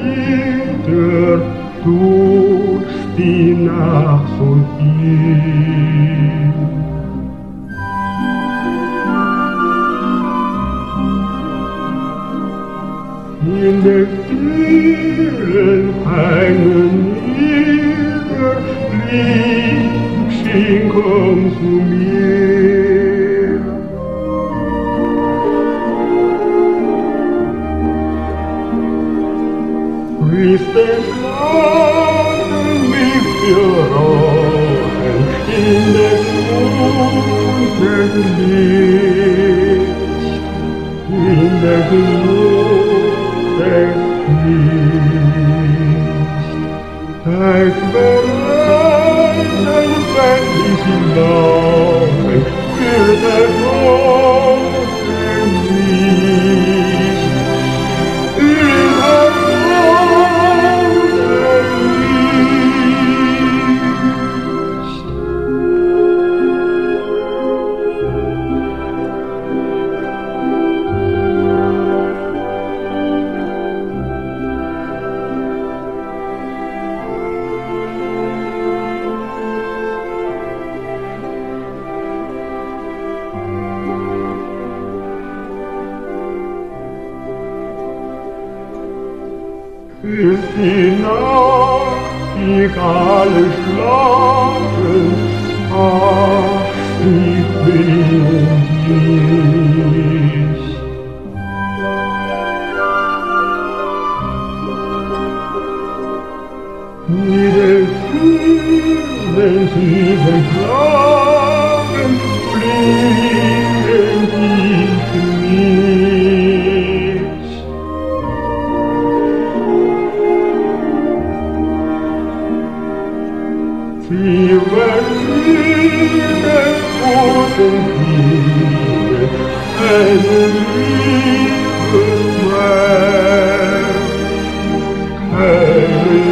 wieder durch die Nacht von ihm. In der stillen Heinen nieder, Liebchen, komm zu mir. Christus laden mich verrohen in des guten Licht, in der Glut des Lichts. Es bereiten, wenn ich laufe, für der Toten Licht. Ist die Nacht, die alle schlafen, ach, ich bin dich. Mit den Füßen, sie beklagen, fliegen die Knie. Sie verlieben guten Frieden, eine Liebesquell, keine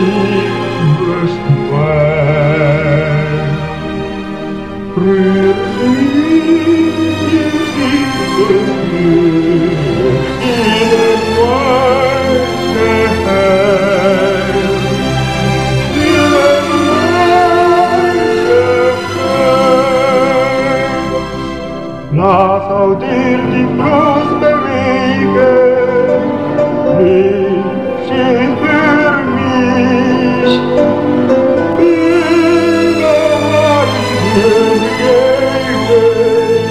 Liebesquell. Rührt die Liebesmühle in den weißen Hell. Lass auch dir die Brust bewegen, Liebchen für mich. Wieder mag ich dir begegnen.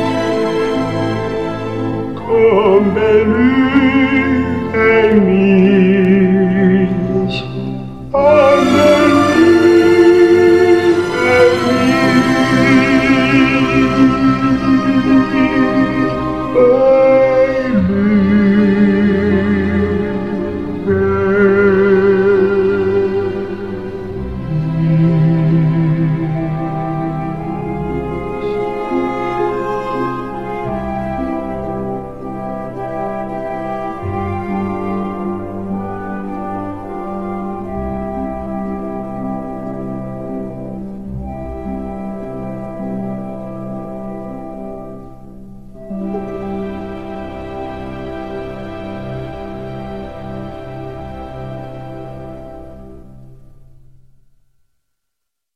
Komm, behüte mich.